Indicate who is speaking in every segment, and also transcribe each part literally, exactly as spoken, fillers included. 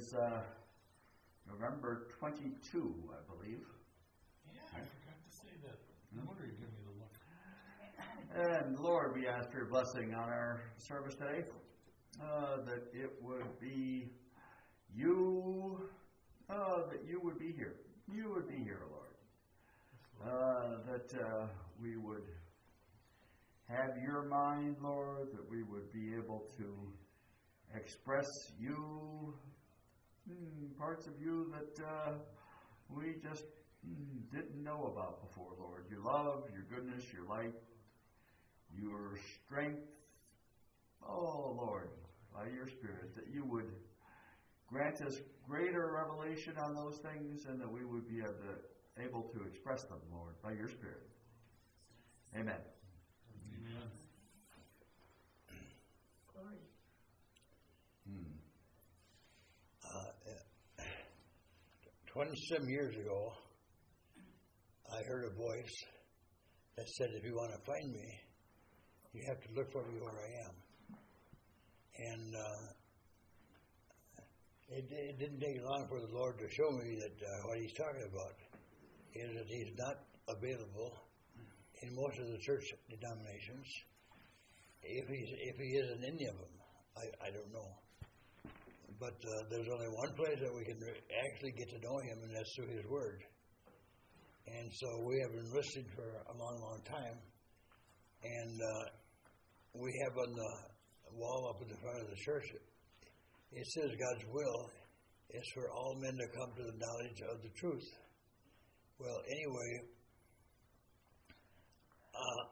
Speaker 1: is uh, November twenty-second, I believe.
Speaker 2: Yeah, I forgot to say that. No wonder you give me the look.
Speaker 1: And Lord, we ask for your blessing on our service today, uh, that it would be you, uh, that you would be here. You would be here, Lord. Uh, that uh, we would have your mind, Lord, that we would be able to express you, mm, parts of you that uh, we just mm, didn't know about before, Lord. Your love, your goodness, your light, your strength. Oh, Lord, by your Spirit, that you would grant us greater revelation on those things and that we would be able to, able to express them, Lord, by your Spirit. Amen.
Speaker 2: Amen.
Speaker 3: Glory.
Speaker 1: Hmm.
Speaker 4: Uh, Twenty-some years ago, I heard a voice that said, if you want to find me, you have to look for me where I am. And uh, it, it didn't take long for the Lord to show me that uh, what he's talking about is that he's not available in most of the church denominations. If he's if he is in any of them, I, I don't know. But uh, there's only one place that we can re- actually get to know him, and that's through his word. And so we have been listening for a long, long time. And uh, we have on the wall up in the front of the church, it says God's will is for all men to come to the knowledge of the truth. Well, anyway, uh,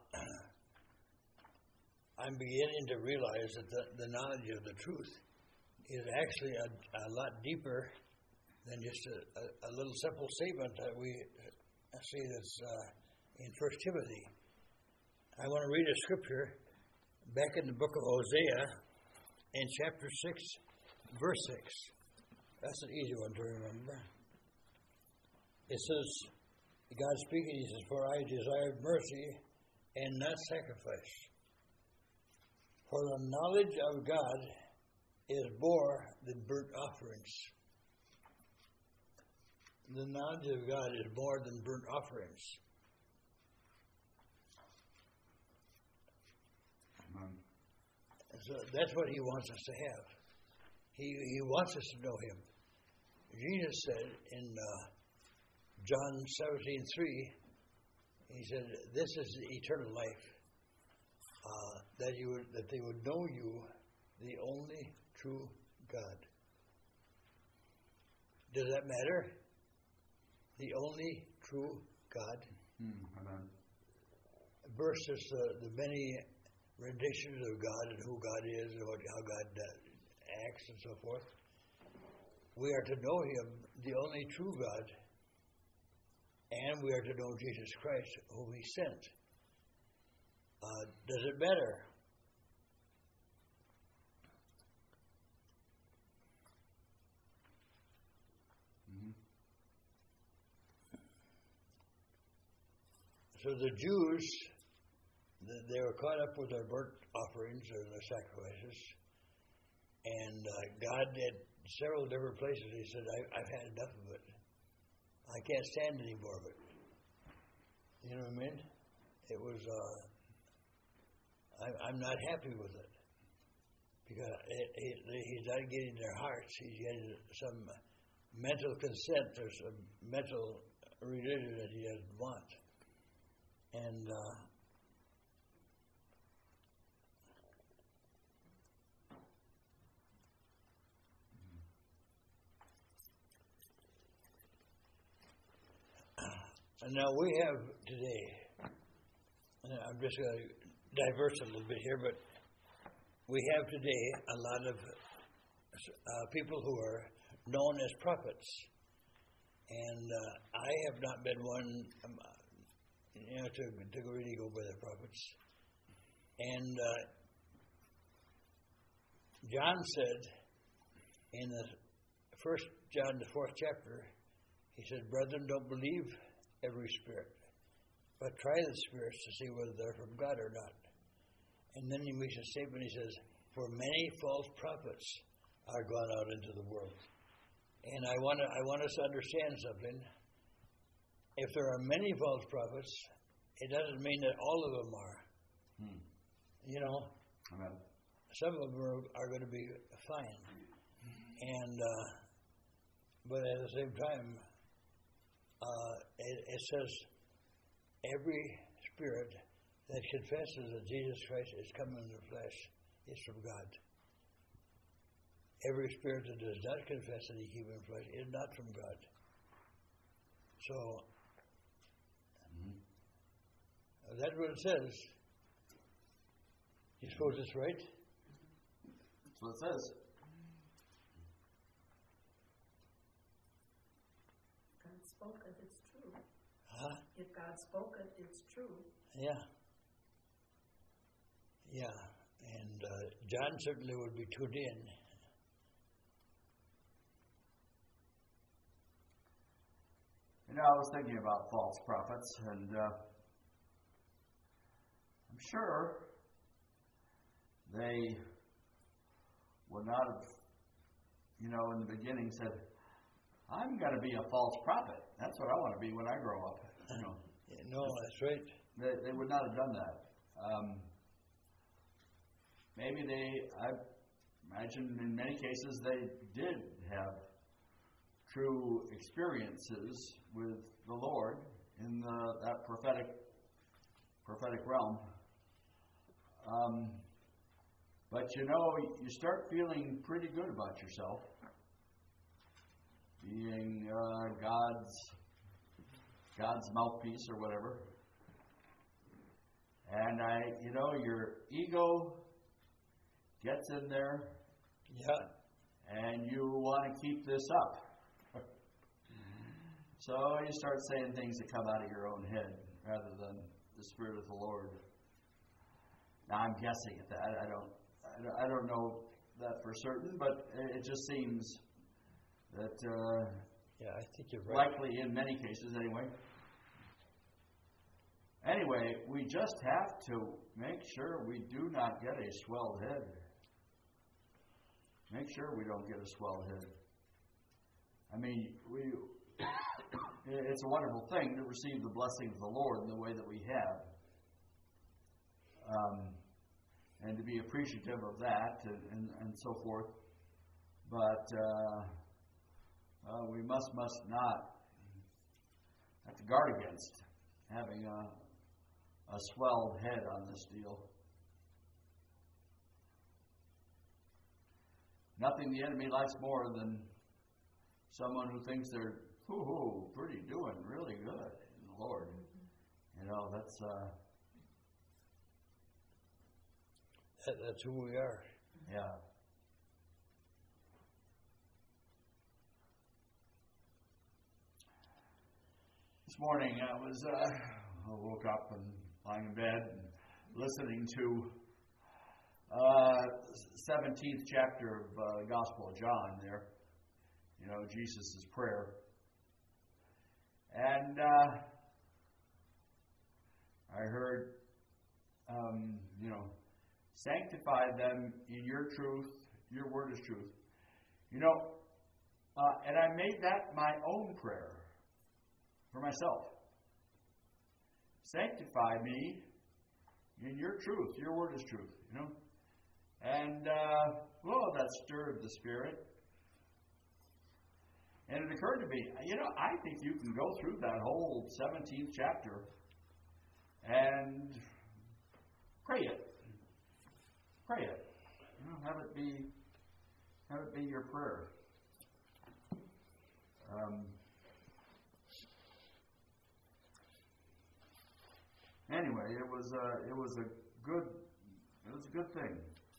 Speaker 4: I'm beginning to realize that the, the knowledge of the truth is actually a, a lot deeper than just a, a, a little simple statement that we see that's uh, in First Timothy. I want to read a scripture back in the book of Hosea in chapter six, verse six. That's an easy one to remember. It says, God speaking, he says, for I desired mercy and not sacrifice. For the knowledge of God is more than burnt offerings. The knowledge of God is more than burnt offerings.
Speaker 1: Amen.
Speaker 4: So that's what he wants us to have. He he wants us to know him. Jesus said in uh, John seventeen three, he said, "This is the eternal life, uh, that you would, that they would know you, the only true God." Does that matter? The only true God
Speaker 1: Hmm. Amen.
Speaker 4: versus uh, the many renditions of God and who God is and what, how God uh, acts and so forth. We are to know him, the only true God, and we are to know Jesus Christ, whom he sent. Uh, does it matter?
Speaker 1: Mm-hmm.
Speaker 4: So the Jews, they were caught up with their burnt offerings or their sacrifices. And uh, God, at several different places, he said, I, I've had enough of it. I can't stand any more of it. You know what I mean? It was, uh, I, I'm not happy with it. Because it, it, he's not getting their hearts. He's getting some mental consent or some mental religion that he doesn't want. And uh, and now we have today, and I'm just going to diverse a little bit here, but we have today a lot of uh, people who are known as prophets. And uh, I have not been one, um, you know, to, to really go by the prophets. And uh, John said in the first John, the fourth chapter, he said, "Brethren, don't believe every spirit, but try the spirits to see whether they're from God or not." And then he makes a statement, he says, "For many false prophets are gone out into the world." And I want to, I want us to understand something. If there are many false prophets, it doesn't mean that all of them are.
Speaker 1: Hmm.
Speaker 4: You know,
Speaker 1: Amen.
Speaker 4: some of them are, are going to be fine. And, uh, but at the same time, uh, it, it says, every spirit that confesses that Jesus Christ is come in the flesh is from God. Every spirit that does not confess that he came in the flesh is not from God. So,
Speaker 1: Mm-hmm.
Speaker 4: that's what it says. You suppose it's right?
Speaker 1: That's what it says.
Speaker 3: God spoke it, it's true.
Speaker 4: Huh?
Speaker 3: If God spoke it, it's true.
Speaker 4: Yeah. Yeah. And uh, John certainly would be tuned in.
Speaker 1: You know, I was thinking about false prophets, and uh, I'm sure they would not have, you know, in the beginning said, I'm going to be a false prophet. That's what I want to be when I grow up. You know,
Speaker 4: No, that's right.
Speaker 1: they, they would not have done that. Um, maybe they, I imagine in many cases they did have true experiences with the Lord in the, that prophetic prophetic realm. Um, but you know, you start feeling pretty good about yourself, being uh, God's God's mouthpiece or whatever. And I, you know, your ego gets in there,
Speaker 4: Yeah.
Speaker 1: and you want to keep this up. So you start saying things that come out of your own head rather than the Spirit of the Lord. Now I'm guessing at that. I don't, I don't, I don't know that for certain, but it just seems that uh,
Speaker 4: Yeah, I think you're right.
Speaker 1: likely in many cases anyway. Anyway, we just have to make sure we do not get a swelled head. Make sure we don't get a swelled head. I mean, we. It's a wonderful thing to receive the blessing of the Lord in the way that we have. Um, and to be appreciative of that and, and, and so forth. But uh, uh, we must, must not have to guard against having a, a swelled head on this deal. Nothing the enemy likes more than someone who thinks they're Ooh, pretty doing really good in the Lord. You know, that's uh,
Speaker 4: That, that's who we are.
Speaker 1: yeah. This morning I was uh, I woke up and lying in bed and listening to uh, seventeenth chapter of uh, the Gospel of John. There, you know, Jesus' prayer. And uh, I heard, um, you know, sanctify them in your truth. Your word is truth. You know, uh, and I made that my own prayer for myself. Sanctify me in your truth. Your word is truth. You know, and uh, well, that stirred the spirit. And it occurred to me, you know, I think you can go through that whole seventeenth chapter and pray it. Pray it. You know, have it be have it be your prayer. Um, anyway, it was a it was a good it was a good thing.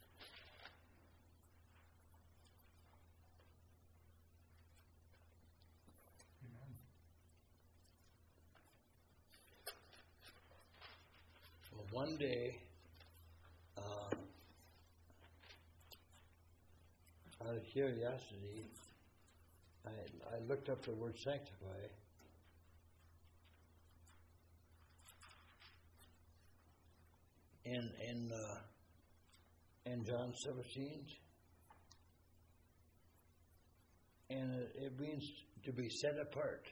Speaker 4: One day, uh, out of curiosity, I, I looked up the word sanctify. In in uh, in John seventeen, and it, it means to be set apart.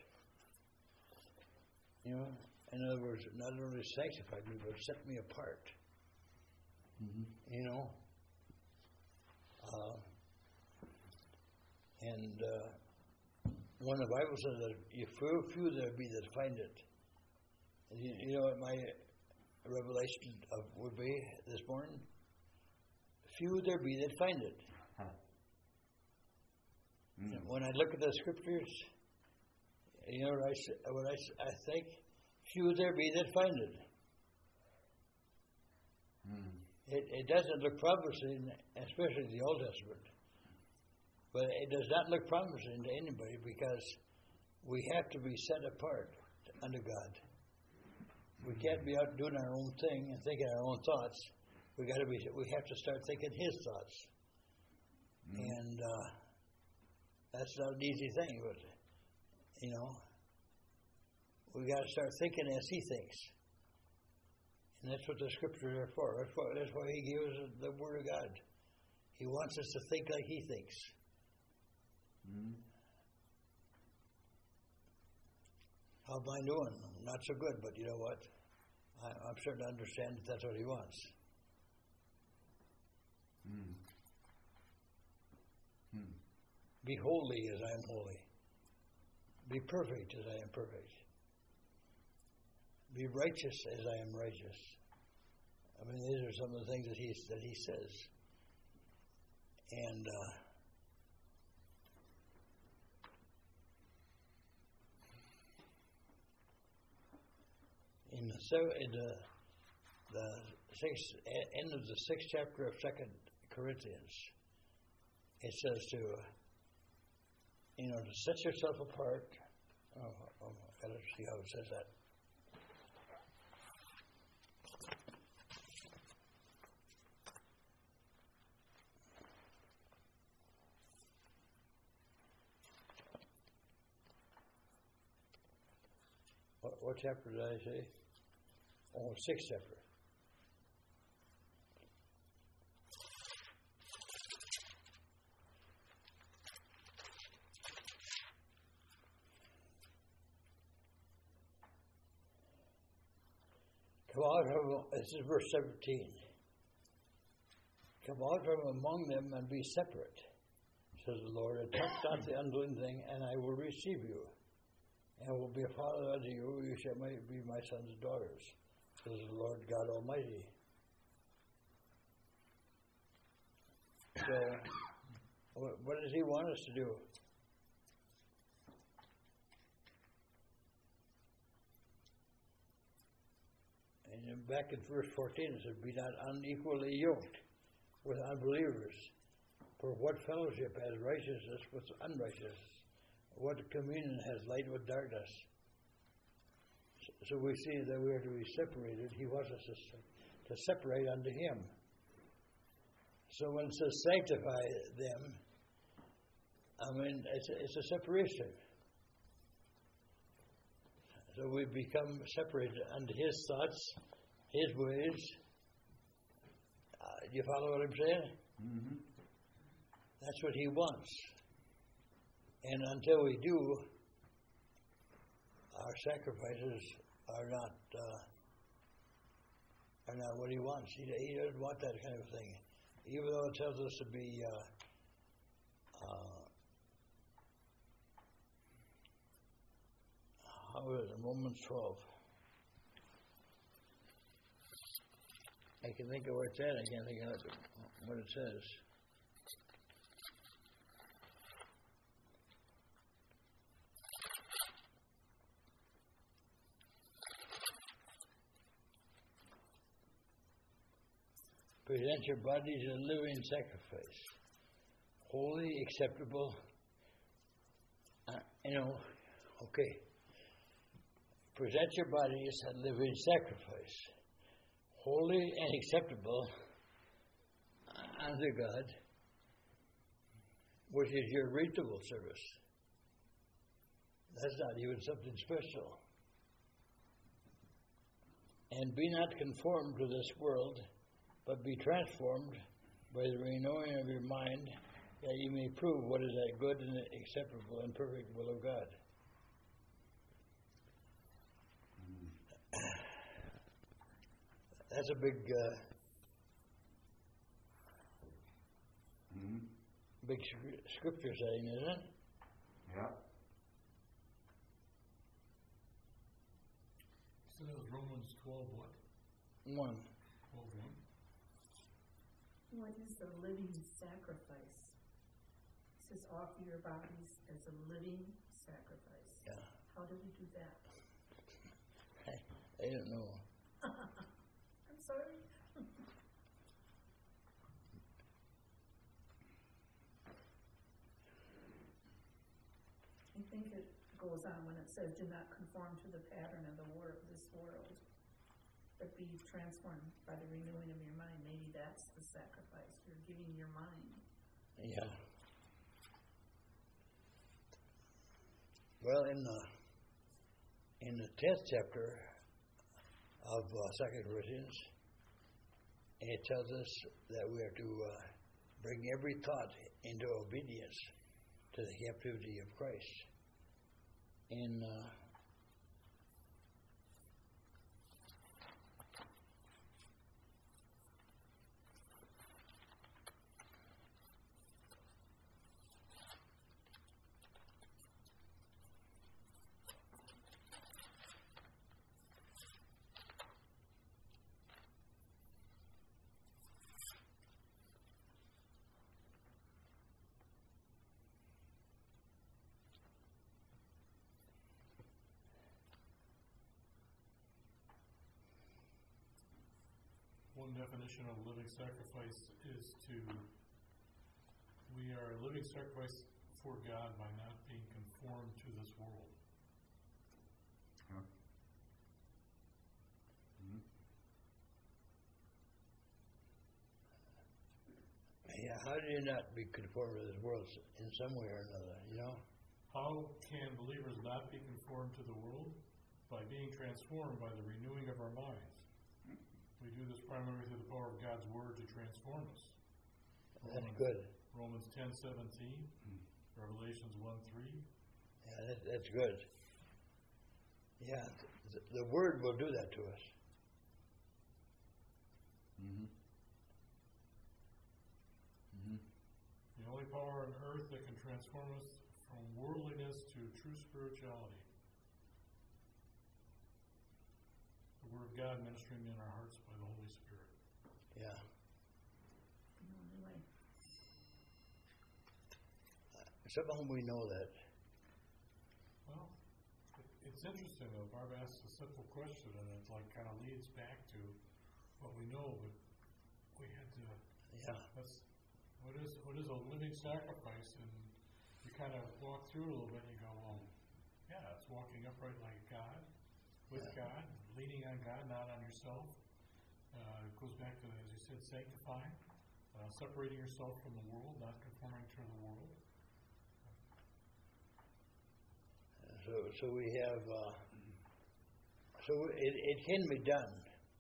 Speaker 4: You know, in other words, not only sanctified me, but set me apart.
Speaker 1: Mm-hmm.
Speaker 4: You know, uh, and uh, when the Bible says that you few, few there be that find it, you, you know what my revelation of would be this morning? Few there be that find it.
Speaker 1: Huh. Mm.
Speaker 4: When I look at the scriptures, you know what I, s- what I, s- I think? Few there be that find it.
Speaker 1: Mm.
Speaker 4: It, it doesn't look promising, especially the Old Testament. But it does not look promising to anybody because we have to be set apart unto God. We can't be out doing our own thing and thinking our own thoughts. We got to be. We have to start thinking His thoughts,
Speaker 1: Mm.
Speaker 4: and uh, that's not an easy thing. But you know, we got to start thinking as He thinks. And that's what the scriptures are for. That's why, that's why He gave us the Word of God. He wants us to think like He thinks.
Speaker 1: Mm.
Speaker 4: How am I doing? Not so good, but you know what? I, I'm starting to understand that that's what He wants.
Speaker 1: Mm. Mm.
Speaker 4: Be holy as I am holy. Be perfect as I am perfect. Be righteous as I am righteous. I mean, these are some of the things that He that He says. And uh, in the sev- in the, the sixth, e- end of the sixth chapter of Second Corinthians, it says to you know to set yourself apart. Oh, oh I gotta see how it says that. What, what chapter did I say? Oh, sixth chapter. Come out from, this is verse seventeen. Come out from among them and be separate, says the Lord, and touch not the unclean thing, and I will receive you. And will be a father unto you, you shall be my sons and daughters, says the Lord God Almighty. So, what, what does He want us to do? And then back in verse fourteen, it says, be not unequally yoked with unbelievers. For what fellowship has righteousness with unrighteousness? What communion has light with darkness? So we see that we are to be separated. He wants us to, to separate unto Him. So when it says sanctify them, I mean, it's a, it's a separation. So we become separated unto His thoughts, His ways. Uh, do you follow what I'm saying?
Speaker 1: Mm-hmm.
Speaker 4: That's what He wants. And until we do, our sacrifices are not uh, are not what He wants. He, he doesn't want that kind of thing. Even though it tells us to be uh, uh, how is it? Romans twelve. I can think of where it's at. I can't think of what it says. Present your bodies a living sacrifice, holy, acceptable. Uh, you know, okay. Present your bodies a living sacrifice, holy and acceptable unto God, which is your reasonable service. That's not even something special. And be not conformed to this world, but be transformed by the renewing of your mind, Yeah, you may prove what is that good and acceptable and perfect will of God. That's a big, uh,
Speaker 1: Mm-hmm.
Speaker 4: big scr- scripture saying, isn't it?
Speaker 1: Yeah.
Speaker 2: So that was Romans twelve what?
Speaker 4: One.
Speaker 2: twelve one.
Speaker 3: What is a living sacrifice? It says offer your bodies as a living sacrifice.
Speaker 4: Yeah.
Speaker 3: How do we do that?
Speaker 4: I don't know.
Speaker 3: I'm sorry. I think it goes on when it says, do not conform to the pattern of the wor- this world, but be transformed by the renewing of your mind. Maybe that's the sacrifice. You're giving your mind.
Speaker 4: Yeah. Well, in the in the tenth chapter of uh, Second Corinthians, it tells us that we are to uh, bring every thought into obedience to the captivity of Christ. In uh,
Speaker 2: One definition of living sacrifice is to, we are a living sacrifice for God by not being conformed to this world.
Speaker 1: Yeah. Mm-hmm.
Speaker 4: yeah, how do you not be conformed to this world in some way or another? You know.
Speaker 2: How can believers not be conformed to the world? By being transformed by the renewing of our minds. We do this primarily through the power of God's Word to transform us.
Speaker 4: That's
Speaker 2: Romans,
Speaker 4: good.
Speaker 2: Romans ten seventeen, mm. Revelations one three.
Speaker 4: Yeah, that, that's good. Yeah, the, the Word will do that to us.
Speaker 1: Mm-hmm. Mm-hmm.
Speaker 2: The only power on earth that can transform us from worldliness to true spirituality. The Word of God ministering in our hearts by the Holy Spirit.
Speaker 4: Yeah.
Speaker 3: The only way.
Speaker 4: Somehow we know that.
Speaker 2: Well, it, it's interesting though. Barb asks a simple question, and it like kind of leads back to what we know, but we had to.
Speaker 4: Yeah.
Speaker 2: That's what is what is a living sacrifice, and you kind of walk through it a little bit, and you go, well, yeah, it's walking upright like God, with
Speaker 4: Yeah.
Speaker 2: God, leaning on God, not on yourself. Uh, it goes back to, as you said, sanctifying, uh, separating yourself from the world, not conforming to the world.
Speaker 4: So, so we have. Uh, so it it can be done.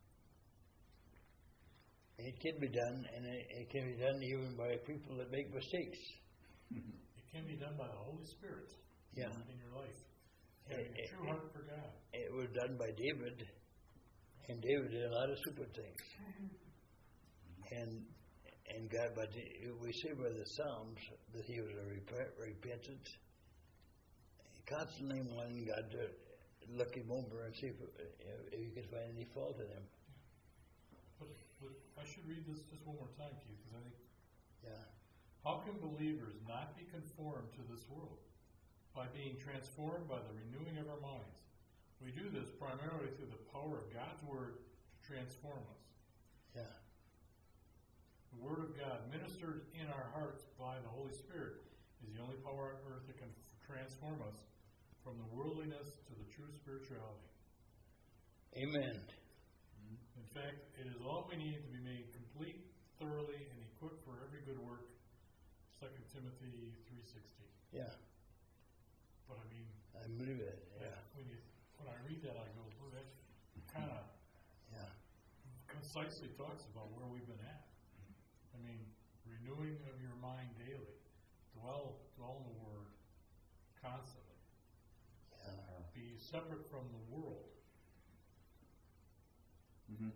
Speaker 4: It can be done, and it, it can be done even by people that make mistakes.
Speaker 2: It can be done by the Holy Spirit.
Speaker 4: Yeah.
Speaker 2: In your life, having a
Speaker 4: It-
Speaker 2: true
Speaker 4: it-
Speaker 2: heart for God.
Speaker 4: It was done by David, and David did a lot of stupid things. And and God, but we see by the Psalms that he was a rep- repentant, constantly wanting God to look him over and see if, if he could find any fault in him.
Speaker 2: But, but I should read this just one more time, Keith, because I think,
Speaker 4: Yeah.
Speaker 2: how can believers not be conformed to this world? By being transformed by the renewing of our minds. We do this primarily through the power of God's Word to transform us.
Speaker 4: Yeah.
Speaker 2: The Word of God, ministered in our hearts by the Holy Spirit, is the only power on earth that can transform us from the worldliness to the true spirituality.
Speaker 4: Amen.
Speaker 2: In fact, it is all we need to be made complete, thoroughly, and equipped for every good work. Second Timothy three sixteen.
Speaker 4: Yeah.
Speaker 2: But I mean,
Speaker 4: I believe it. Yeah.
Speaker 2: when you when I read that, I go, well, that kind of
Speaker 4: Yeah.
Speaker 2: concisely talks about where we've been at. I mean, renewing of your mind daily. dwell, dwell in the Word constantly.
Speaker 4: Yeah.
Speaker 2: Be separate from the world.
Speaker 1: Mm-hmm.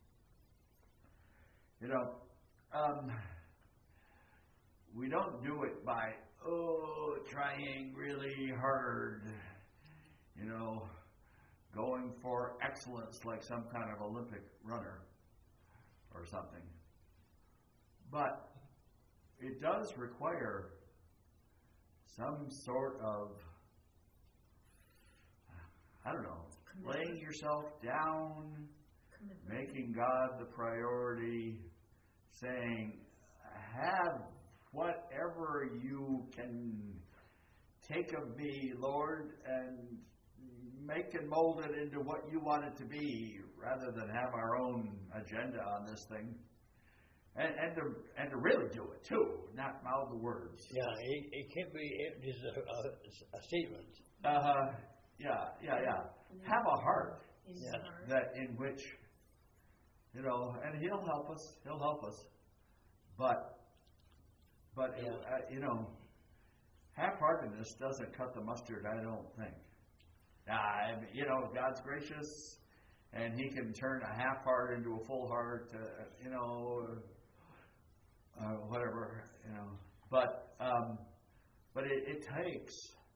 Speaker 1: You know, um, we don't do it by, oh, trying really hard, you know, going for excellence like some kind of Olympic runner or something. But it does require some sort of, I don't know, laying yourself down,
Speaker 3: Commitment.
Speaker 1: making God the priority, saying, have whatever you can take of me, Lord, and make and mold it into what you want it to be, rather than have our own agenda on this thing. And, and to and to really do it too, not mouth the words.
Speaker 4: Yeah, it, it can't be just a, a, a statement.
Speaker 1: Uh, yeah, yeah, yeah. Have a heart
Speaker 3: In
Speaker 4: Yeah.
Speaker 3: your heart.
Speaker 1: that in which, you know, and He'll help us. He'll help us. But, but
Speaker 4: Yeah.
Speaker 1: uh, you know, half-heartedness doesn't cut the mustard. I don't think. Uh, you know, God's gracious, and He can turn a half heart into a full heart. Uh, you know, uh, whatever. You know, but um, but it, it takes.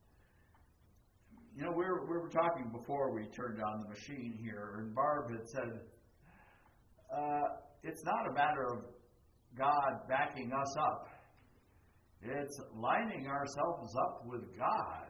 Speaker 1: You know, we were, we were talking before we turned on the machine here, and Barb had said, uh, it's not a matter of God backing us up. It's lining ourselves up with God.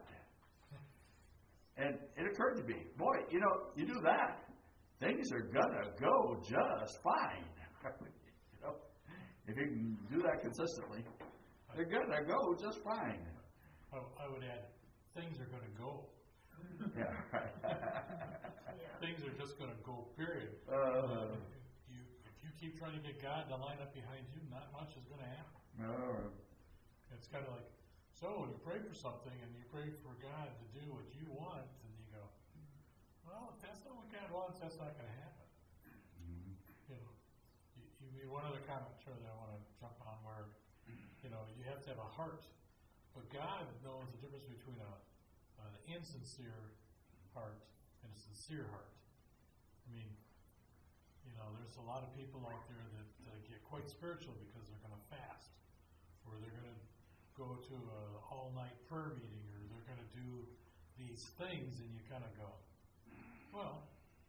Speaker 1: And it occurred to me, boy, you know, you do that, things are going to go just fine. You know, if you can do that consistently, they're going to go just fine.
Speaker 2: I, I would add, things are going to go.
Speaker 1: Yeah, right.
Speaker 3: Yeah.
Speaker 2: Things are just going to go, period.
Speaker 1: Uh,
Speaker 2: if, you, if you keep trying to get God to line up behind you, not much is going to happen.
Speaker 1: uh,
Speaker 2: It's kind of like, so when you pray for something and you pray for God to do what you want, and you go, well, if that's not what God wants, that's not going to happen. You know, you, you made one other comment, Charlie, that I want to jump on where, you know, you have to have a heart. But God knows the difference between a, an insincere heart and a sincere heart. I mean, you know, there's a lot of people out there that uh, get quite spiritual because they're going to fast, or they're going to go to an all-night prayer meeting, or they're going to do these things, and you kind of go, well,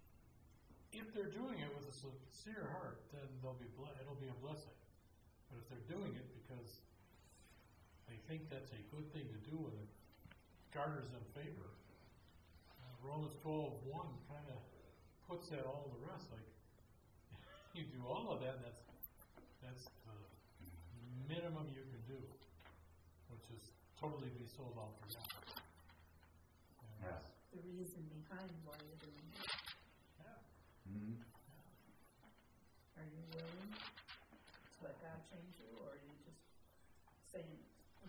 Speaker 2: if they're doing it with a sincere heart, then they'll be ble- it'll be a blessing. But if they're doing it because they think that's a good thing to do and it garners them favor, uh, Romans twelve one kind of puts that all to rest. Like, you do all of that, that's that's the minimum you can do, which is totally be sold out for God. And
Speaker 1: Yeah.
Speaker 3: The reason behind why you're doing it.
Speaker 2: Yeah.
Speaker 1: mm,
Speaker 3: Are you willing to let God change you, or are you just saying,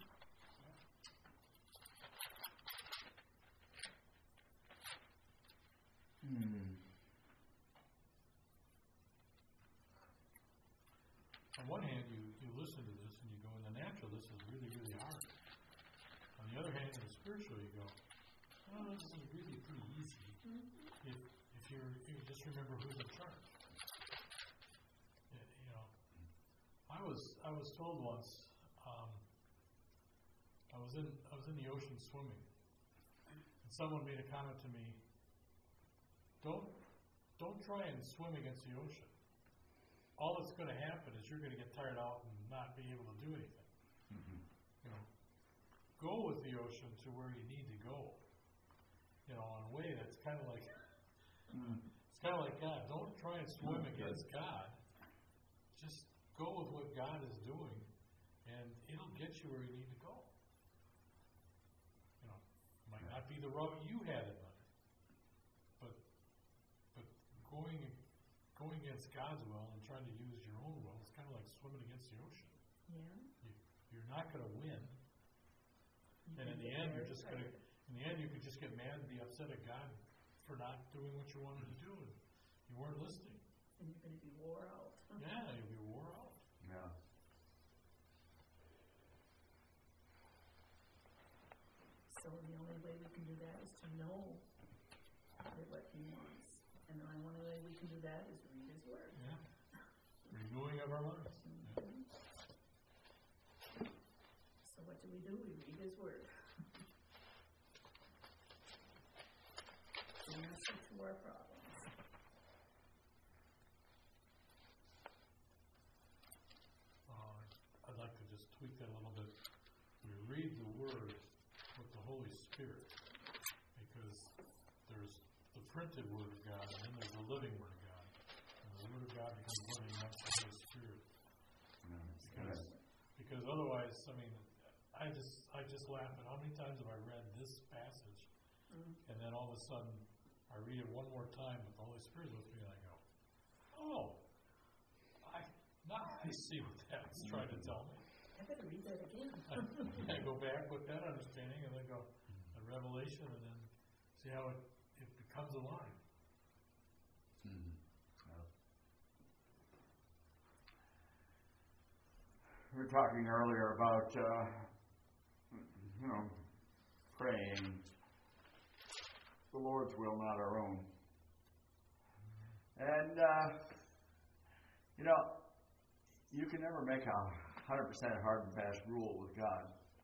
Speaker 1: mm,
Speaker 2: On one hand, you, you listen to this and you go, in the natural, this is really, really hard. On the other hand, in the spiritual, you go, well, this is really pretty easy. If if you're, if you just remember who's in charge. Yeah, you know, I was I was told once, um, I was in I was in the ocean swimming, and someone made a comment to me. Don't don't try and swim against the ocean. All that's going to happen is you're going to get tired out and not be able to do anything.
Speaker 1: mm-hmm.
Speaker 2: You know, go with the ocean to where you need to go. You know, in a way that's kind of like
Speaker 1: mm,
Speaker 2: it's kind of like God. Don't try and swim against God. Just go with what God is doing, and it'll get you where you need to go. You know, it might not be the route you had in mind, but but going going against God's will and trying to use your own will is kind of like swimming against the ocean.
Speaker 3: yeah?
Speaker 2: You, you're not going to win,
Speaker 3: You
Speaker 2: and
Speaker 3: can
Speaker 2: in the
Speaker 3: get
Speaker 2: end,
Speaker 3: very
Speaker 2: you're just going to.
Speaker 3: tired.
Speaker 2: In the end, you could just get mad and be upset at God for not doing what you wanted to do, and you weren't listening.
Speaker 3: And you're going to be wore out.
Speaker 2: Yeah, you'll be wore out.
Speaker 1: yeah.
Speaker 3: So the only way we can do that is to know what He wants. And the only way we can do that is read His Word.
Speaker 2: Yeah. Renewing of our minds.
Speaker 3: Mm-hmm. So what do we do? We read His Word. The answer to our problems.
Speaker 2: Uh, I'd like to just tweak that a little bit. We read the Word with the Holy Spirit, because there's the printed Word of God, and then there's the living Word of God. And the Word of God becomes living amongst the Holy Spirit. Because, because otherwise, I mean, I just I just laugh at how many times have I read this passage, mm-hmm. and then all of a sudden I read it one more time with the Holy Spirit with me, and I go, oh, I now I see what that's trying to tell me.
Speaker 3: I better read that again.
Speaker 2: I, I go back with that understanding, and then go a revelation, and then see how it, it becomes alive.
Speaker 1: Mm-hmm. Yeah. We were talking earlier about, uh, you know, praying the Lord's will, not our own. And, uh, you know, you can never make a one hundred percent hard and fast rule with God.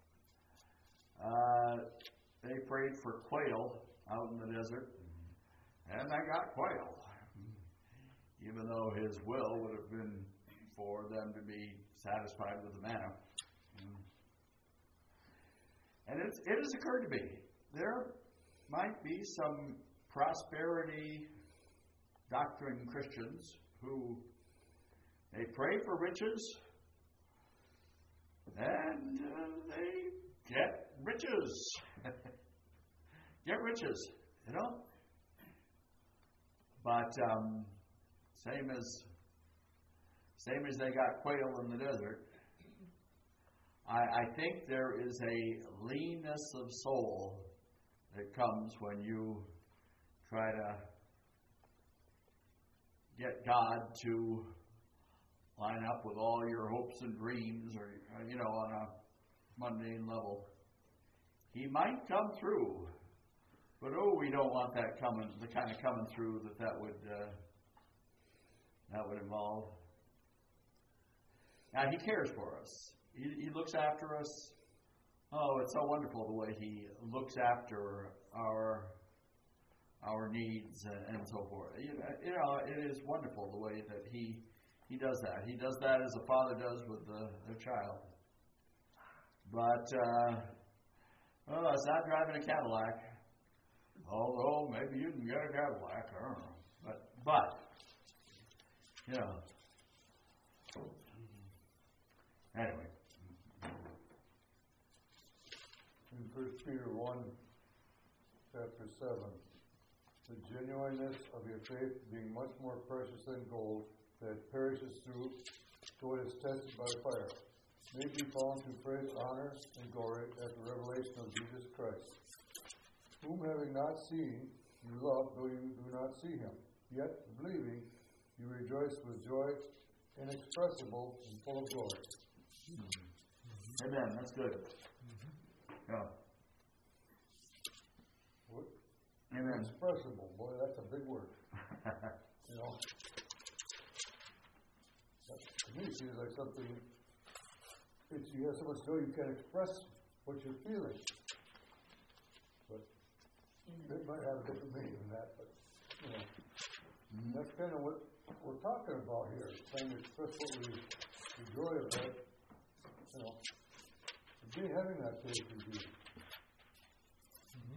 Speaker 1: Uh, they prayed for quail out in the desert, and they got quail, even though His will would have been for them to be satisfied with the manna. And it, it has occurred to me, there might be some prosperity doctrine Christians who they pray for riches, and uh, they get riches. Get riches, you know? But um, same as same as they got quail in the desert, I, I think there is a leanness of soul that comes when you try to get God to line up with all your hopes and dreams, or, you know, on a mundane level. He might come through, but oh, we don't want that coming, the kind of coming through that that would uh, that would involve. Now, He cares for us. He, he looks after us. Oh, it's so wonderful the way He looks after our our needs and, and so forth. You know, you know, it is wonderful the way that He He does that. He does that as a father does with the, the child. But, uh, well, it's not driving a Cadillac. Although, maybe you can get a Cadillac. I don't know. But, but, you know. Anyway.
Speaker 5: In First Peter one, chapter seven, the genuineness of your faith being much more precious than gold, that perishes through, though it is tested by fire, may be found to praise, honor, and glory at the revelation of Jesus Christ, whom having not seen, you love, though you do not see Him. Yet, believing, you rejoice with joy inexpressible and full of glory.
Speaker 1: Mm-hmm. Amen. That's good. Mm-hmm. Yeah.
Speaker 5: What?
Speaker 1: Amen.
Speaker 5: Inexpressible. Boy, that's a big word. You know? To me, it seems like something, it's, you have so much joy you can't express what you're feeling. But mm-hmm. It might have a different meaning than that, but, you know, mm-hmm. That's kind of what we're talking about here, trying to express what we, the joy of that, you know, be having that faith in Jesus.
Speaker 2: Mm-hmm.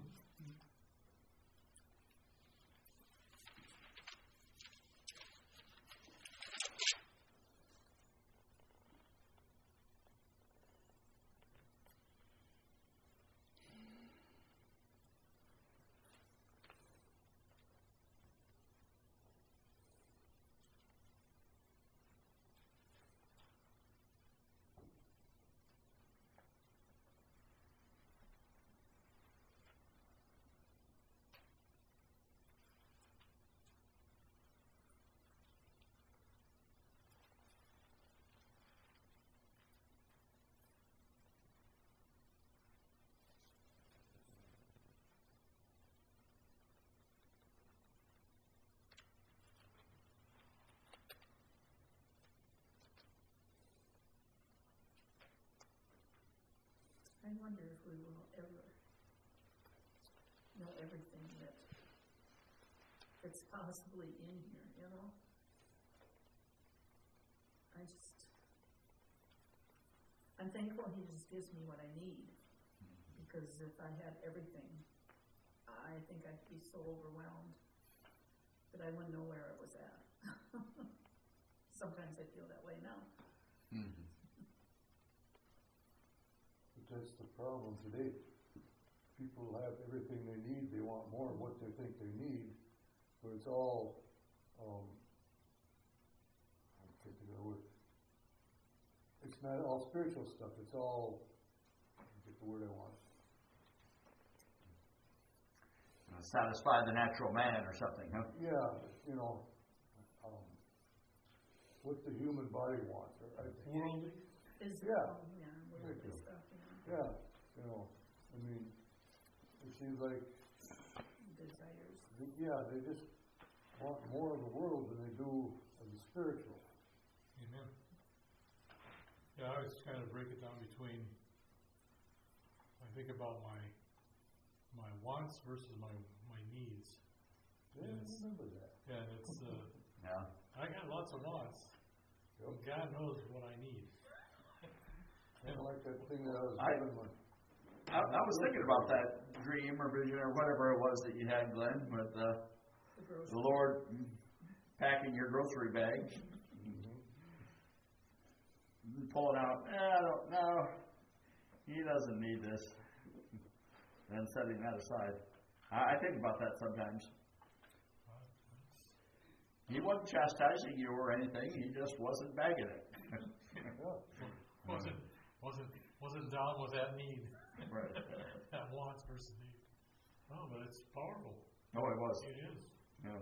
Speaker 3: wonder if we will ever know everything that that's possibly in here, you know? I just, I'm thankful he just gives me what I need, because if I had everything, I think I'd be so overwhelmed that I wouldn't know where it was at. Sometimes I feel that way now.
Speaker 1: Mm-hmm.
Speaker 5: But that's the problem today. People have everything they need, they want more of what they think they need, but it's all, um, I can't think of the word. It's not all spiritual stuff, it's all, I get the word I want.
Speaker 1: Uh, satisfy the natural man or something, huh?
Speaker 5: Yeah, you know, um, what the human body wants. I think.
Speaker 2: Worldly?
Speaker 3: Physical,
Speaker 5: Yeah.
Speaker 3: yeah,
Speaker 5: Thank
Speaker 3: worldly
Speaker 5: you.
Speaker 3: stuff, you know,
Speaker 5: Yeah, you know, I mean, it seems like,
Speaker 3: desires.
Speaker 5: they- yeah, they just want more of the world than they do of the spiritual.
Speaker 2: Amen. Yeah, I always kind of break it down between, I think about my my wants versus my my needs.
Speaker 5: Yeah, I
Speaker 2: Yes.
Speaker 5: remember that.
Speaker 2: Yeah, and it's, uh,
Speaker 1: Yeah.
Speaker 2: I got lots of wants.
Speaker 5: Yep.
Speaker 2: God knows what I need.
Speaker 5: Kind of like that thing that I was
Speaker 1: I-
Speaker 5: given when.
Speaker 1: I, I was thinking about that dream or vision or whatever it was that you had, Glenn, with uh,
Speaker 3: The grocery.
Speaker 1: the Lord packing your grocery bag,
Speaker 5: Mhm.
Speaker 1: pulling out, eh, I don't know, he doesn't need this, and setting that aside. I, I think about that sometimes. He wasn't chastising you or anything, he just wasn't bagging it.
Speaker 5: Yeah.
Speaker 2: Wasn't wasn't wasn't down with that need.
Speaker 1: Right.
Speaker 2: That wants versus need. Oh, but it's powerful.
Speaker 1: Oh, it was.
Speaker 2: It is.
Speaker 1: Yeah.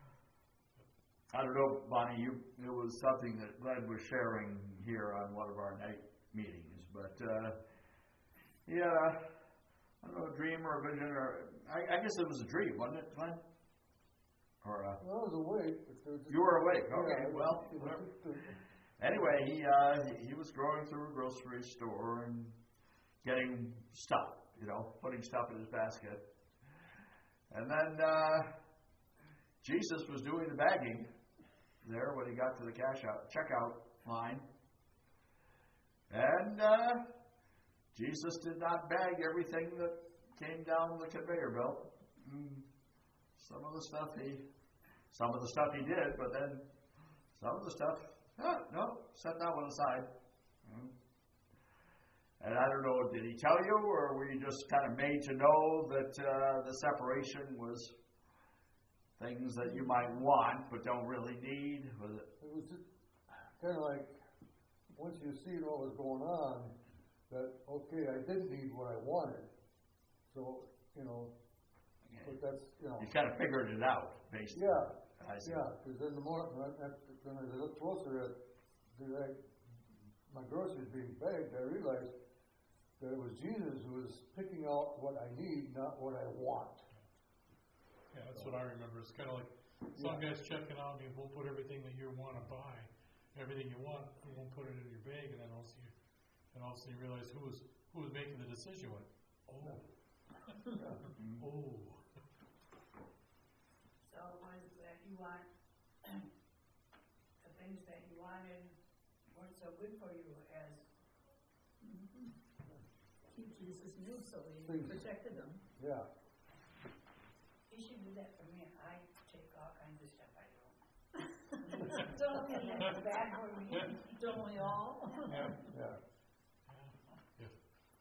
Speaker 1: I don't know, Bonnie, you, it was something that Glenn was sharing here on one of our night meetings, but, uh, yeah, I don't know, a dream or a vision, or, I, I guess it was a dream, wasn't it, Glenn? Or, uh,
Speaker 5: Well, I was awake, but there was.
Speaker 1: you were awake, okay,
Speaker 5: Yeah,
Speaker 1: well,
Speaker 5: it was
Speaker 1: whatever.
Speaker 5: just a-
Speaker 1: Anyway, he, uh, he was going through a grocery store and getting stuff, you know, putting stuff in his basket. And then, uh, Jesus was doing the bagging there when he got to the cash out, checkout line. And uh, Jesus did not bag everything that came down the conveyor belt. Mm. Some of the stuff he, some of the stuff he did, but then some of the stuff, oh, no, set that one aside. Mm. And I don't know, did he tell you, or were you just kind of made to know that uh, the separation was things that you might want but don't really need? Was it?
Speaker 5: It was just kind of like, once you see what was going on, that, okay, I didn't need what I wanted. So, you know, but that's, you know.
Speaker 1: You kind of figured it out, basically.
Speaker 5: Yeah,
Speaker 1: I see.
Speaker 5: yeah, because then the more, when I, when I looked closer at the, like, my groceries being bagged, I realized that it was Jesus who was picking out what I need, not what I want.
Speaker 2: Yeah, that's what I remember. It's kind of like some
Speaker 5: Yeah.
Speaker 2: guy's checking out and he won't put everything that you want to buy, everything you want, he won't put it in your bag, and then all of a sudden, and all of a sudden you realize who was who was making the decision. Went, oh,
Speaker 5: Yeah.
Speaker 2: oh.
Speaker 6: So the ones that you want, the things that you wanted weren't so good for you as,
Speaker 3: Mm-hmm. He, Jesus knew, so he
Speaker 5: Things.
Speaker 3: protected them.
Speaker 5: Yeah.
Speaker 6: you should do that for me. I take all kinds of stuff I don't. Don't think that's bad for me.
Speaker 3: Don't we all?
Speaker 2: Yeah.
Speaker 5: Yeah.
Speaker 2: Yeah.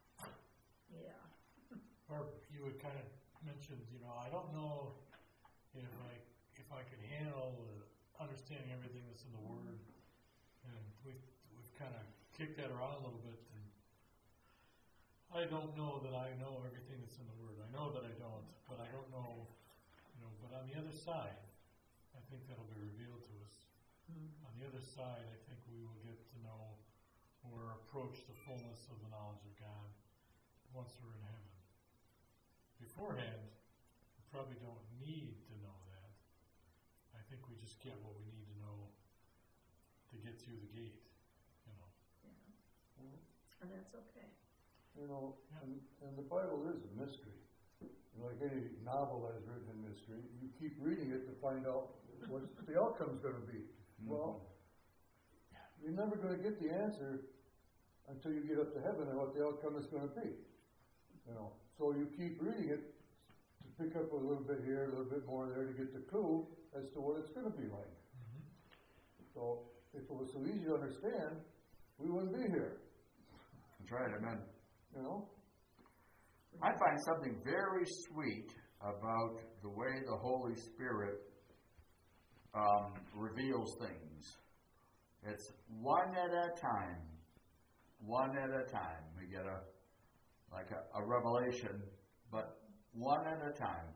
Speaker 3: Yeah.
Speaker 2: Or you had kind of mentioned, you know, I don't know if I if I could handle the understanding everything that's in the Word, and we've we've kind of kicked that around a little bit. And I don't know that I know everything that's in the Word. I know that I don't, but I don't know, you know. But on the other side, I think that'll be revealed to us.
Speaker 3: Mm-hmm.
Speaker 2: On the other side, I think we will get to know or approach the fullness of the knowledge of God once we're in heaven. Beforehand, we probably don't need to know that. I think we just get what we need to know to get through the gate, you know.
Speaker 3: Yeah. And that's okay.
Speaker 5: You know, and, and the Bible is a mystery. Like any novel that is written in mystery, you keep reading it to find out what the outcome's going to be. Mm-hmm. Well, you're never going to get the answer until you get up to heaven and what the outcome is going to be. You know, so you keep reading it to pick up a little bit here, a little bit more there to get the clue as to what it's going to be like. Mm-hmm. So if it was so easy to understand, we wouldn't be here.
Speaker 1: That's right, amen.
Speaker 5: You know?
Speaker 1: I find something very sweet about the way the Holy Spirit um, reveals things. It's one at a time. One at a time. We get a like a, a revelation, but one at a time.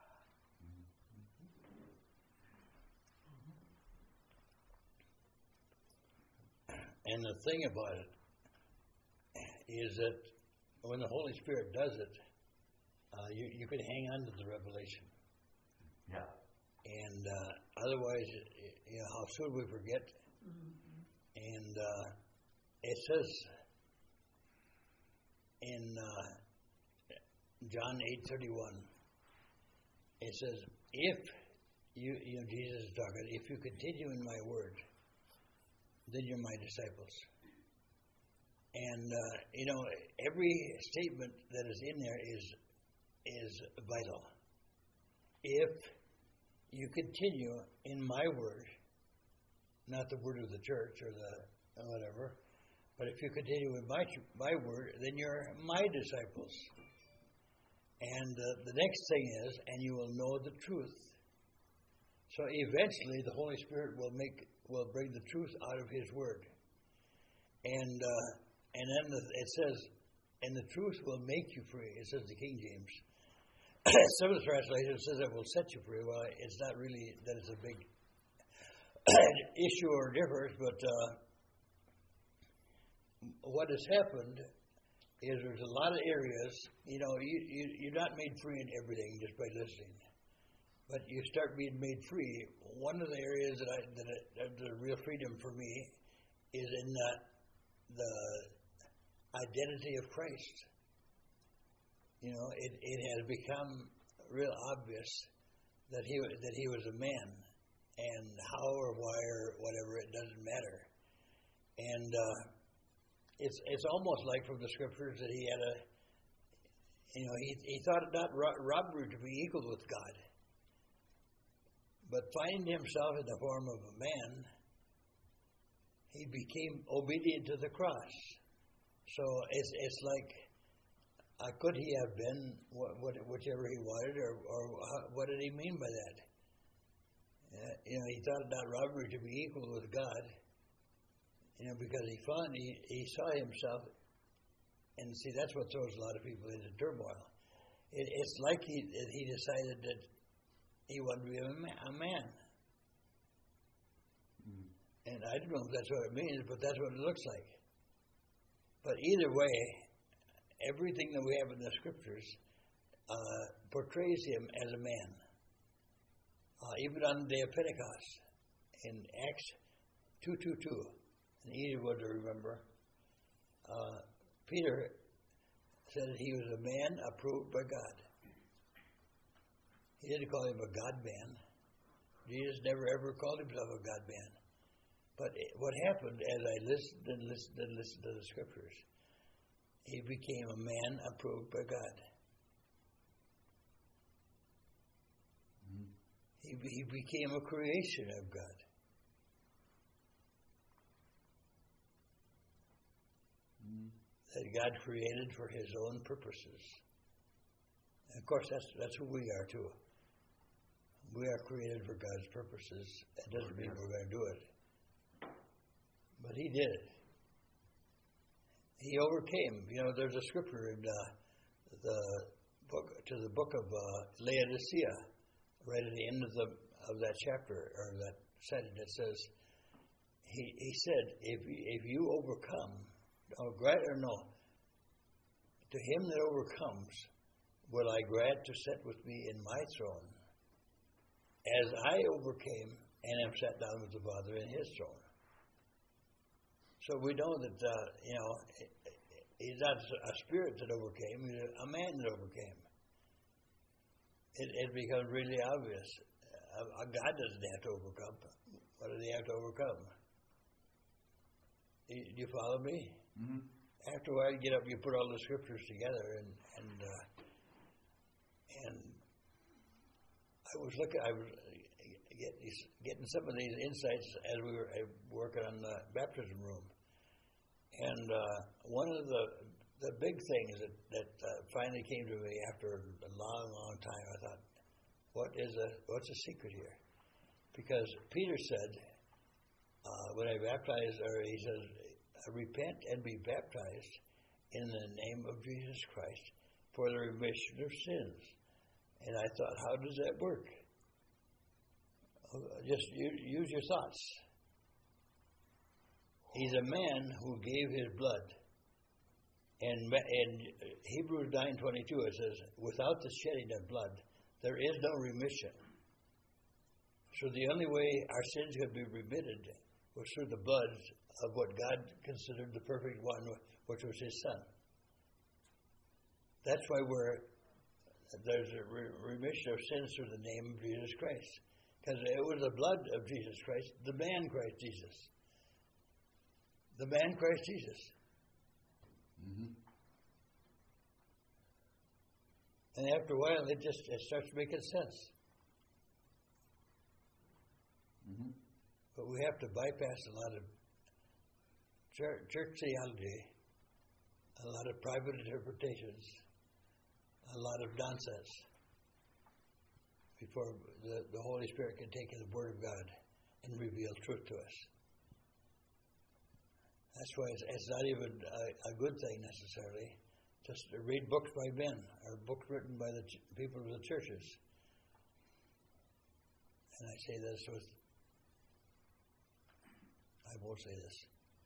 Speaker 4: And the thing about it is that when the Holy Spirit does it, uh, you, you can hang on to the revelation.
Speaker 1: Yeah.
Speaker 4: And uh, otherwise, you know, how soon we forget.
Speaker 3: Mm-hmm.
Speaker 4: And uh, it says in uh, John eight thirty-one, it says, if you, you know, Jesus is talking, if you continue in my word, then you're my disciples. And, uh, you know, every statement that is in there is is vital. If you continue in my word, not the word of the church or the or whatever, but if you continue in my my word, then you're my disciples. And uh, the next thing is, and you will know the truth. So eventually, the Holy Spirit will make will bring the truth out of His word. And uh, and then the, it says, and the truth will make you free. It says the King James. Some of the translations says it will set you free. Well, it's not really that it's a big issue or difference, but uh, what has happened is there's a lot of areas, you know, you, you, you're not made free in everything just by listening. But you start being made free. One of the areas that I that, I, that the real freedom for me is in the, the identity of Christ. You know, it, it has become real obvious that he that he was a man, and how or why or whatever, it doesn't matter. And uh, it's it's almost like from the scriptures that he had a, you know, he he thought it not ro- robbery to be equal with God. But finding himself in the form of a man, he became obedient to the cross. So it's it's like, uh, could he have been what, what, whichever he wanted, or, or how, what did he mean by that? Uh, you know, he thought it not robbery to be equal with God. You know, because he found he, he saw himself, and see, that's what throws a lot of people into turmoil. It, it's like he he decided that he wanted to be a man. A man. Mm. And I don't know if that's what it means, but that's what it looks like. But either way, everything that we have in the scriptures uh, portrays him as a man. Uh, even on the day of Pentecost, in Acts two twenty-two, an easy one to remember, uh, Peter said that he was a man approved by God. He didn't call him a God-man. Jesus never ever called himself a God-man. But it, what happened as I listened and listened and listened to the scriptures, he became a man approved by God. Mm-hmm. He, he became a creation of God. Mm-hmm. That God created for His own purposes. And of course, that's that's who we are too. We are created for God's purposes. That doesn't mean we're going to do it. But He did it. He overcame. You know, there's a scripture in uh, the book to the book of uh, Laodicea, right at the end of the of that chapter or that sentence. It says, He He said, if if you overcome, or grant or no, to him that overcomes, will I grant to sit with me in my throne, as I overcame and am sat down with the Father in His throne. So we know that, uh, you know, he's not a spirit that overcame, he's a man that overcame. It, it becomes really obvious. Uh, God doesn't have to overcome. What does he have to overcome? Do you follow me?
Speaker 1: Mm-hmm.
Speaker 4: After a while, you get up, you put all the scriptures together, and and uh, and I was looking, I was getting, getting some of these insights as we were working on the baptism room, and uh, one of the the big things that that uh, finally came to me after a long, long time, I thought, what is a what's the secret here? Because Peter said, uh, when I baptized, or he says, repent and be baptized in the name of Jesus Christ for the remission of sins. And I thought, how does that work? Just use your thoughts. He's a man who gave his blood. And in Hebrews nine twenty-two it says, without the shedding of blood, there is no remission. So the only way our sins could be remitted was through the blood of what God considered the perfect one, which was His Son. That's why we're there's a re- remission of sins through the name of Jesus Christ, because it was the blood of Jesus Christ, the man Christ Jesus, the man Christ Jesus.
Speaker 1: Mm-hmm.
Speaker 4: And after a while, it just it starts making sense.
Speaker 1: Mm-hmm.
Speaker 4: But we have to bypass a lot of church, church theology, a lot of private interpretations, a lot of nonsense before the, the Holy Spirit can take the Word of God and reveal truth to us. That's why it's, it's not even a, a good thing necessarily just to read books by men or books written by the ch- people of the churches. And I say this with, I won't say this.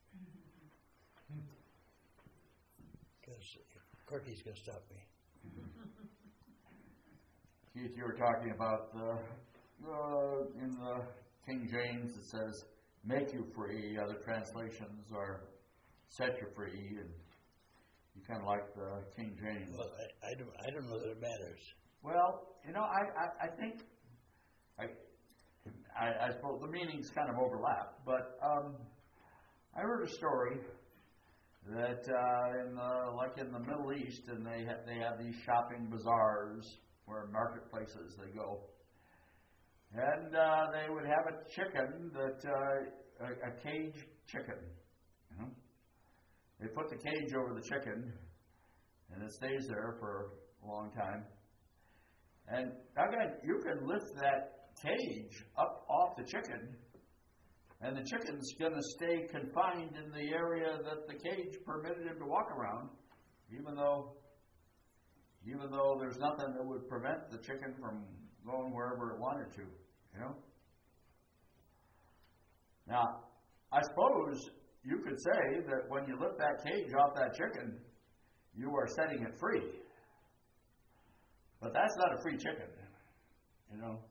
Speaker 4: Because Corky's going to stop me.
Speaker 1: Keith, you were talking about the, uh, in the King James it says, make you free. Other translations are set you free. And you kind of like the King James.
Speaker 4: Well, I, I, don't, I don't know that it matters.
Speaker 1: Well, you know, I, I, I think, I, I, I suppose the meanings kind of overlap, but um, I heard a story that uh, in the, like in the Middle East, and they ha- they have these shopping bazaars where marketplaces they go, and uh, they would have a chicken that uh, a, a cage chicken. You know? They put the cage over the chicken, and it stays there for a long time. And again, you can lift that cage up off the chicken, and the chicken's going to stay confined in the area that the cage permitted him to walk around, even though, even though there's nothing that would prevent the chicken from going wherever it wanted to. You know. Now, I suppose you could say that when you lift that cage off that chicken, you are setting it free. But that's not a free chicken, you know.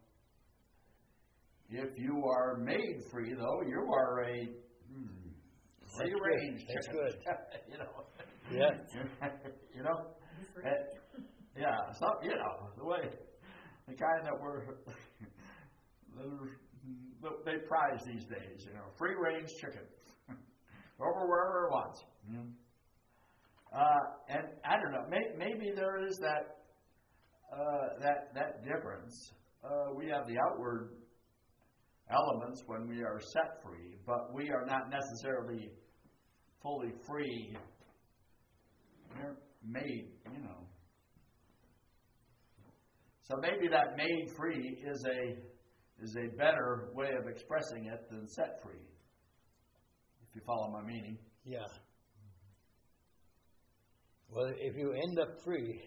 Speaker 1: If you are made free, though, you are a hmm, free-range chicken.
Speaker 4: That's good.
Speaker 1: you know.
Speaker 4: Yeah.
Speaker 1: you know. Uh, yeah. So you know the way the kind that we're they prize these days. You know, free-range chicken over wherever it wants. Mm-hmm. Uh, and I don't know. May, maybe there is that. Uh, that that difference. Uh, we have the outward elements when we are set free, but we are not necessarily fully free. We're made, you know. So maybe that made free is a is a better way of expressing it than set free. If you follow my meaning.
Speaker 4: Yeah. Well, if you end up free,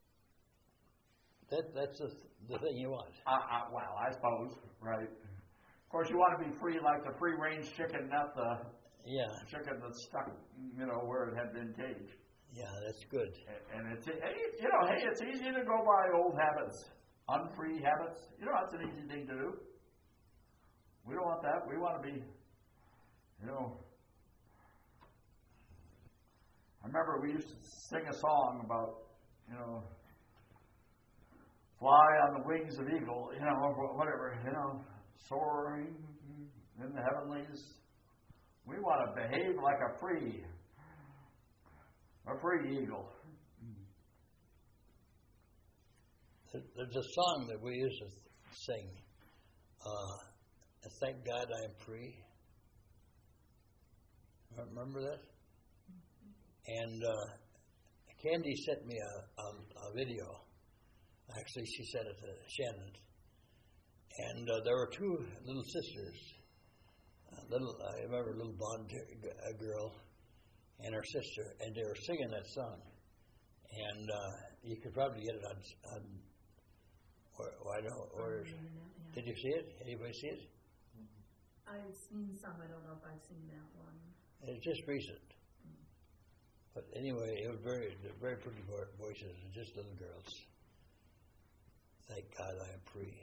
Speaker 4: That that's the, the thing you want.
Speaker 1: Uh, uh, well, I suppose, right. Of course, you want to be free like the free-range chicken, not the
Speaker 4: yeah.
Speaker 1: chicken that's stuck, you know, where it had been caged.
Speaker 4: Yeah, that's good.
Speaker 1: And, and it's, you know, hey, it's easy to go by old habits, unfree habits. You know, that's an easy thing to do. We don't want that. We want to be, you know. I remember we used to sing a song about, you know, fly on the wings of eagle, you know, whatever, you know, soaring in the heavenlies. We want to behave like a free, a free eagle.
Speaker 4: There's a song that we used to sing. Uh, Thank God I am free. Remember that? And uh, Candy sent me a, a, a video. Actually, she sent it to Shannon. And uh, there were two little sisters. A little, I remember a little blonde a girl and her sister, and they were singing that song. And uh, you could probably get it on. on or, or I don't know. Or, did you see it? Anybody see it?
Speaker 3: I've seen some. I don't know if I've seen that one.
Speaker 4: It's just recent. But anyway, it was very, very pretty voices, just little girls. Thank God I am free.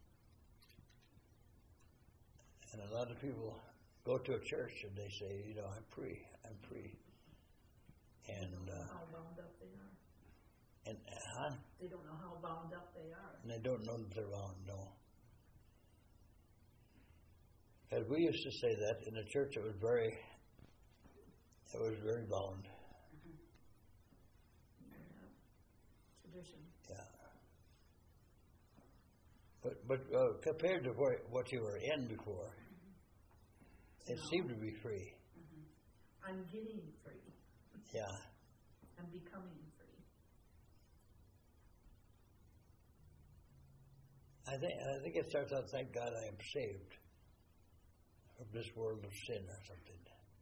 Speaker 4: And a lot of people go to a church and they say, you know, I'm free, I'm free. And
Speaker 3: they don't know
Speaker 4: uh,
Speaker 3: how bound up they are.
Speaker 4: And huh?
Speaker 3: They don't know how bound up they are.
Speaker 4: And they don't know that they're bound. No. Because we used to say that in the church, it was very, it was very bound.
Speaker 3: Yeah. Tradition.
Speaker 4: Yeah. But but uh, compared to what what you were in before, it
Speaker 3: No.
Speaker 4: seemed to be free.
Speaker 3: I'm getting free.
Speaker 4: Yeah.
Speaker 3: I'm becoming free.
Speaker 4: I think I think it starts out, thank God I am saved from this world of sin or something.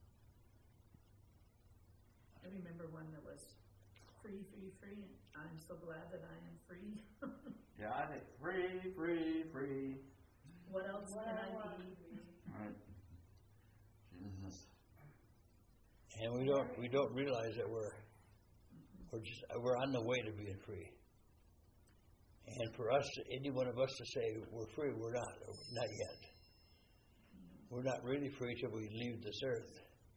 Speaker 3: I remember one that was free, free, free. I'm so glad that I am free.
Speaker 1: Yeah, I think free, free, free.
Speaker 3: What else
Speaker 6: What
Speaker 3: can
Speaker 6: I
Speaker 3: I
Speaker 6: want.
Speaker 3: be?
Speaker 1: Right. Jesus.
Speaker 4: And we don't we don't realize that we're we're just we're on the way to being free. And for us, any one of us to say we're free, we're not, not yet. We're not really free till we leave this earth.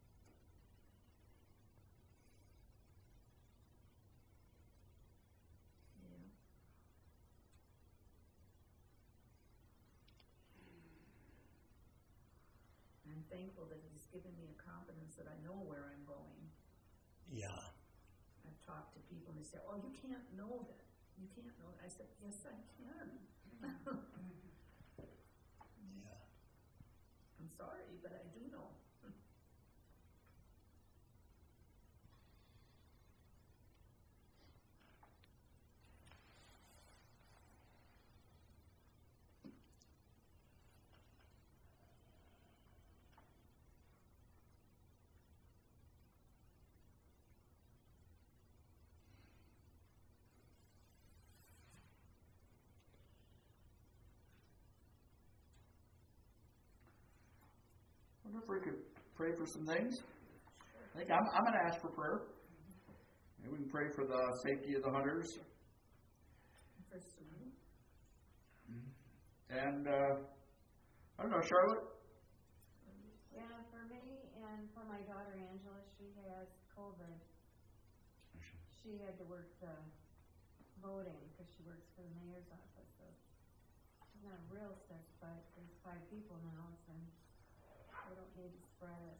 Speaker 3: Yeah. I'm thankful that He's given me a confidence that I know where I'm going.
Speaker 4: Yeah.
Speaker 3: I've talked to people and they say, "Oh, you can't know that. You can't know." I said, "Yes, I can."
Speaker 4: Yeah.
Speaker 3: I'm sorry, but I do know.
Speaker 1: I wonder if we could pray for some things. I think I'm, I'm going to ask for prayer. Maybe we can pray for the safety of the hunters.
Speaker 3: For Sue.
Speaker 1: And, uh, I don't know, Charlotte?
Speaker 7: Yeah, for me and for my daughter Angela, she has COVID. She had to work the voting because she works for the mayor's office. So she's not real sick, but there's five people now, so we don't need to spread it.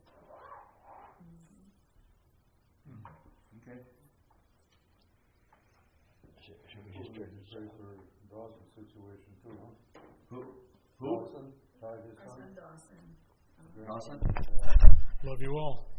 Speaker 7: Mm-hmm.
Speaker 1: Okay.
Speaker 4: Should, should we
Speaker 5: We
Speaker 4: just turn
Speaker 5: should
Speaker 4: this
Speaker 5: pray
Speaker 4: off?
Speaker 5: for Dawson's situation too, huh?
Speaker 1: Who? Who?
Speaker 5: Dawson, tied his
Speaker 3: Our
Speaker 5: son.
Speaker 3: son Dawson. Um,
Speaker 1: Dawson?
Speaker 2: Love you all.